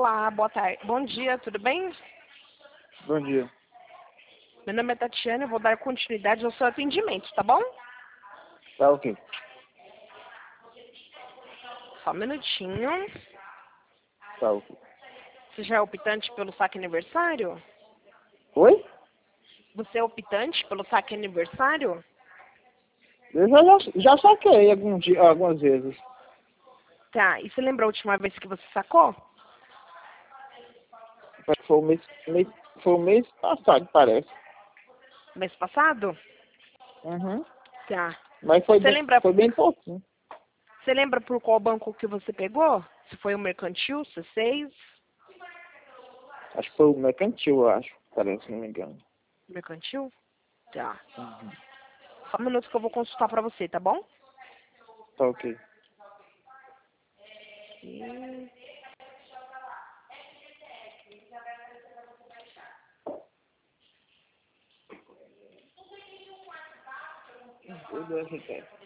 Olá, boa tarde. Bom dia, tudo bem? Bom dia. Meu nome é Tatiana, eu vou dar continuidade ao seu atendimento, tá bom? Tá ok. Só um minutinho. Tá ok. Você já é optante pelo saque aniversário? Oi? Você é optante pelo saque aniversário? Eu já saquei algumas vezes. Tá, e você lembra a última vez que você sacou? Foi o mês passado, parece. Mês passado? Uhum. Tá. Mas foi bem pouquinho. Você lembra por qual banco que você pegou? Se foi o Mercantil, C6? Acho que foi o mercantil, eu acho. Parece, se não me engano. Mercantil? Tá. Uhum. Só um minuto que eu vou consultar pra você, tá bom? Tá ok. Aqui. Tudo é